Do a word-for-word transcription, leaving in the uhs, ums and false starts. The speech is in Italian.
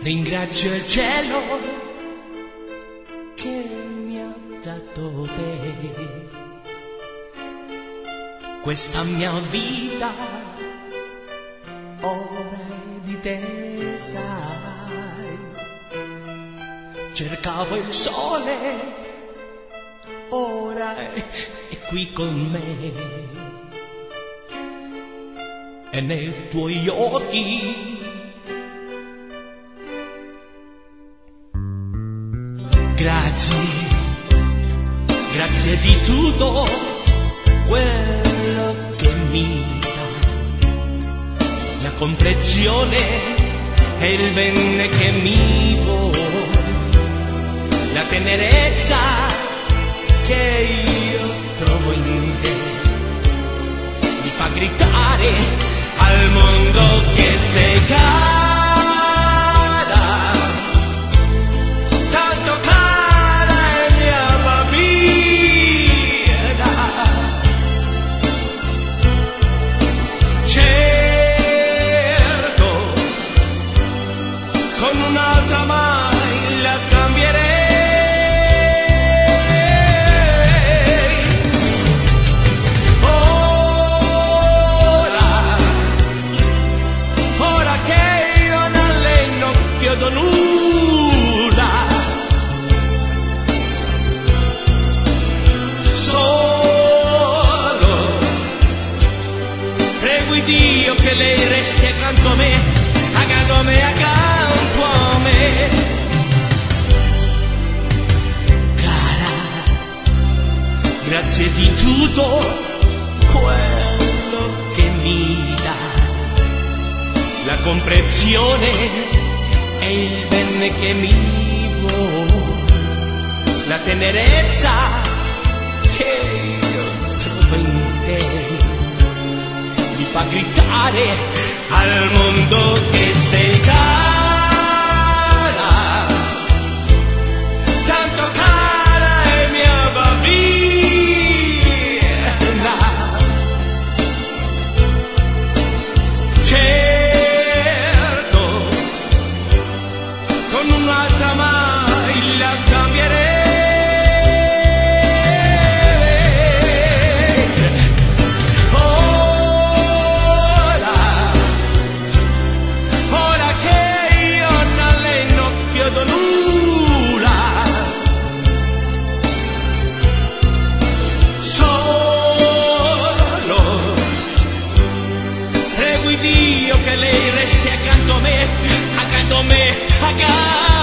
Ringrazio il cielo che mi ha dato te. Questa mia vita ora è di te, sai. Cercavo il sole, ora è, è qui con me. E nei tuoi occhi grazie, grazie di tutto quello che mi dà, la comprensione e il bene che mi vuoi, la tenerezza che io trovo in te, mi fa gridare al mondo che sei cara. Con un'altra mai la cambierei. Ora, ora che io a lei non chiedo nulla, solo pregui Dio che lei resti accanto a me, accanto a me, accanto a me. Cara, grazie di tutto quello che mi dà, la comprensione e il bene che mi vuoi, la tenerezza che io trovo in te, mi fa gridare al mondo che sei cara, tanto cara e mia bambina. Certo, con un'altra mai la cambierei. Dio che lei resti accanto a me, accanto a me, accanto